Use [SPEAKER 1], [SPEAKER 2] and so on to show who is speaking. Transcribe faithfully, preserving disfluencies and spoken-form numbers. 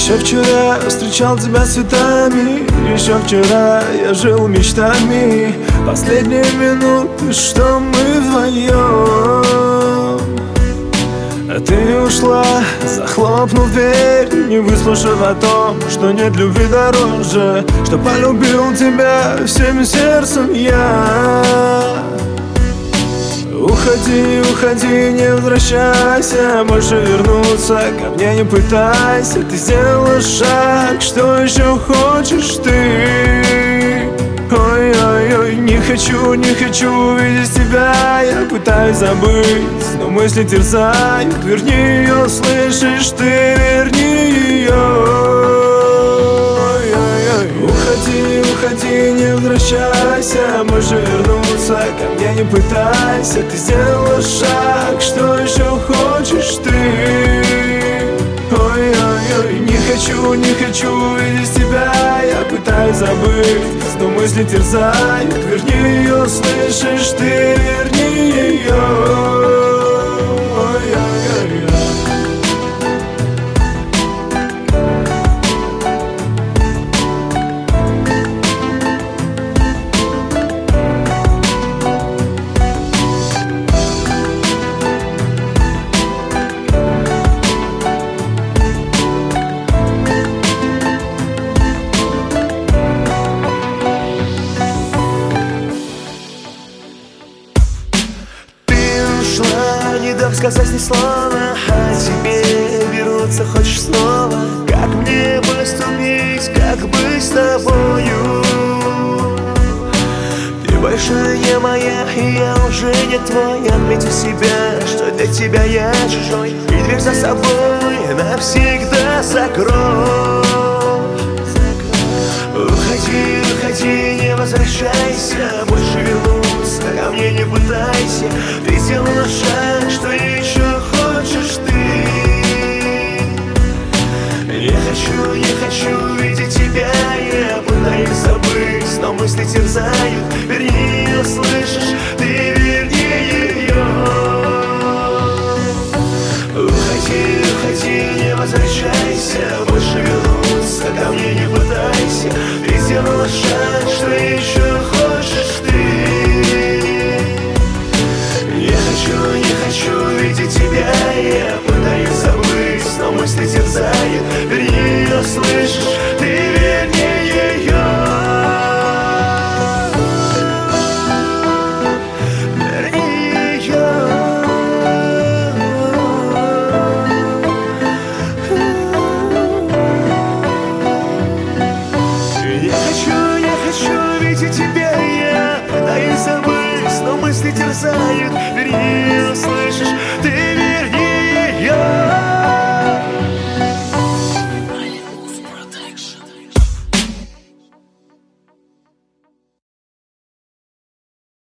[SPEAKER 1] Еще вчера встречал тебя цветами, еще вчера я жил мечтами. Последние минуты, что мы вдвоем. А ты ушла, захлопнув дверь, не выслушав о том, что нет любви дороже, что полюбил тебя всем сердцем я. Уходи, уходи, не возвращайся, больше вернуться ко мне не пытайся. Ты сделала шаг, что еще хочешь ты? Ой-ой-ой, не хочу, не хочу видеть тебя. Я пытаюсь забыть, но мысли терзают. Верни ее, слышишь ты, верни ее. Уходи, уходи, не возвращайся, больше вернуться ко мне не пытайся. Ты сделала шаг, что еще хочешь ты? Ой-ой-ой, не хочу, не хочу видеть тебя. Я пытаюсь забыть, но мысли терзают. Верни ее, слышишь ты, верни ее. Ой-ой-ой.
[SPEAKER 2] Не дав сказать ни слова о тебе, вернуться хочешь снова. Как мне поступить, как быть с тобою? Ты больше не моя, и я уже не твой. Отметь у себя, что для тебя я чужой, и дверь за собой навсегда закрой. Уходи, уходи, не возвращайся, больше вернуться ко мне не пытайся. Ты сделала шаг, что еще хочешь ты? Не хочу, не хочу видеть тебя, я пытаюсь забыть, но мысли терзают. Верни ее, слышишь, ты верни ее. Уходи, уходи, не возвращайся, больше вернуться ко мне не пытайся. Ты сделала шаг, что еще хочешь ты? Не хочу, не хочу видеть тебя, я пытаюсь забыть, но мысли терзают. Верни ее, слышишь, ты верни ее. Верни ее. Не хочу, не хочу видеть тебя, я пытаюсь забыть, но мысли терзают. Верни ее, слышишь, ты